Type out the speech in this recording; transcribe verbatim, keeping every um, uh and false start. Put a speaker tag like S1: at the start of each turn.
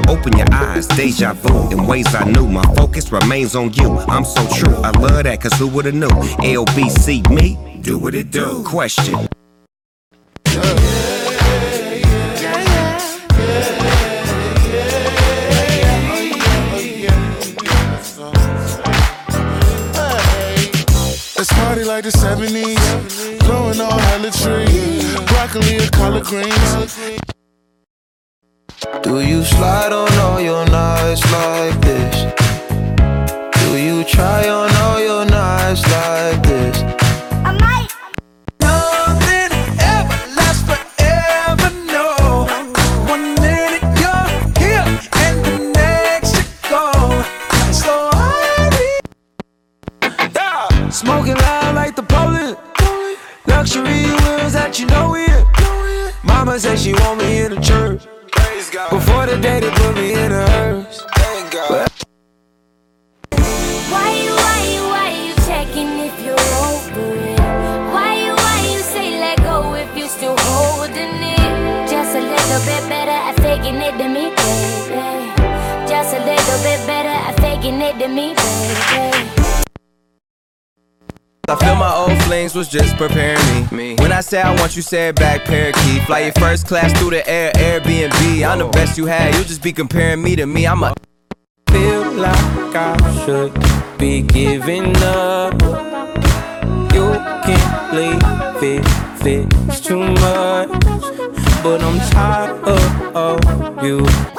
S1: Open your eyes, deja vu, in ways I knew. My focus remains on you, I'm so true. I love that, cause who would've knew? L B C me, do what it do. Question.
S2: Let's party like the seventies, blowing all hella trees, broccoli or collard greens.
S3: Do you slide on all your nights like this? Do you try on all your nights like this?
S4: I might.
S3: Nothing ever lasts forever, no. One minute you're here and the next you're gone. So hurry. Yeah. Smoking loud like the police. Luxury wheels that you know it. Mama said she want me in the church. Before the day they put me in a hearse. Well,
S4: Why you, why you, why you checking if you're over it? Why you, why you say let go if you still holding it? Just a little bit better at faking it than me, baby. Just a little bit better at faking it than me, baby.
S5: I feel my old flings was just preparing me. When I say I want you, say it back, parakeet. Fly your first class through the air, Airbnb. I'm the best you had, you just be comparing me to me. I'm a
S6: feel like I should be giving up. You can't leave it, if it's too much. But I'm tired of, of you